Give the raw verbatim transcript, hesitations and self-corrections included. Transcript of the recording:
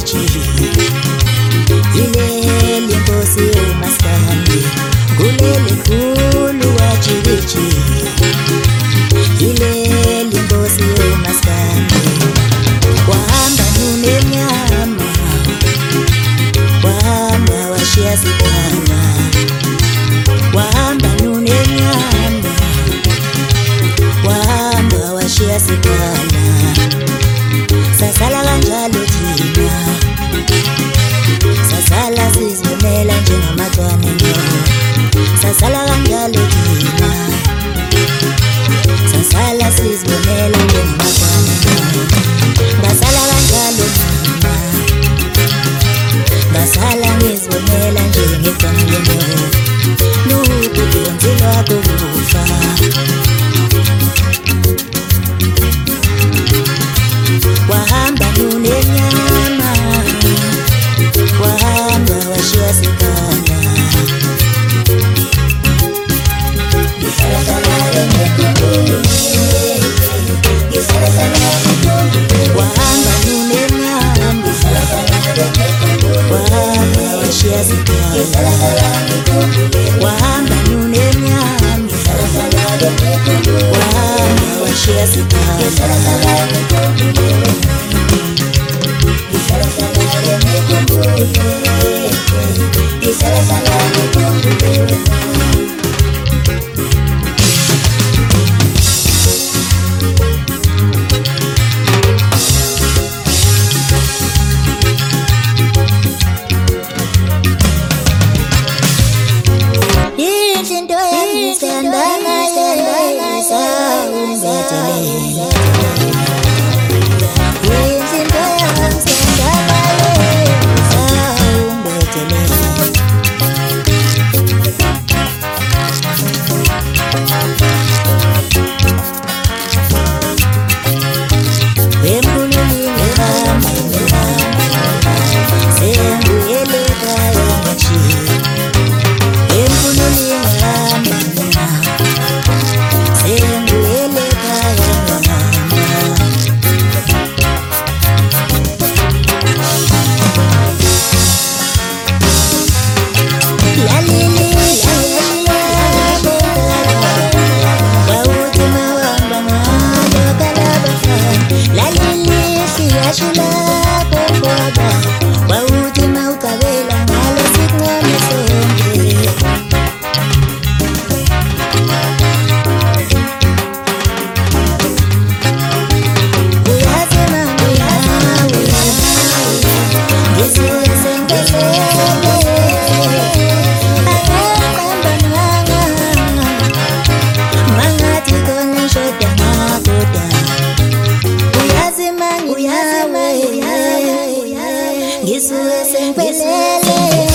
wajiki ileli nkosi umaskandi kuleli khulu wajiki ileli nkosi umaskandi wahamba nunenyama wahamba washiya sikhala wahamba nunenyama wahamba washiya sikhala sasala kanjalo thina sasala sizibonela njengamatwana sasala kanjalo thina sasala sizibonela njengamatwana ngasala kanjalo thina ngasala ngizibonela njengegangelo nukudonzilwa kukufa wahamba nunenyama wahamba washiya sikhala wahamba nunenyama wahamba washiya sikhala wahamba nunenyama wahamba washiya sikhala ngisuke sengiphelele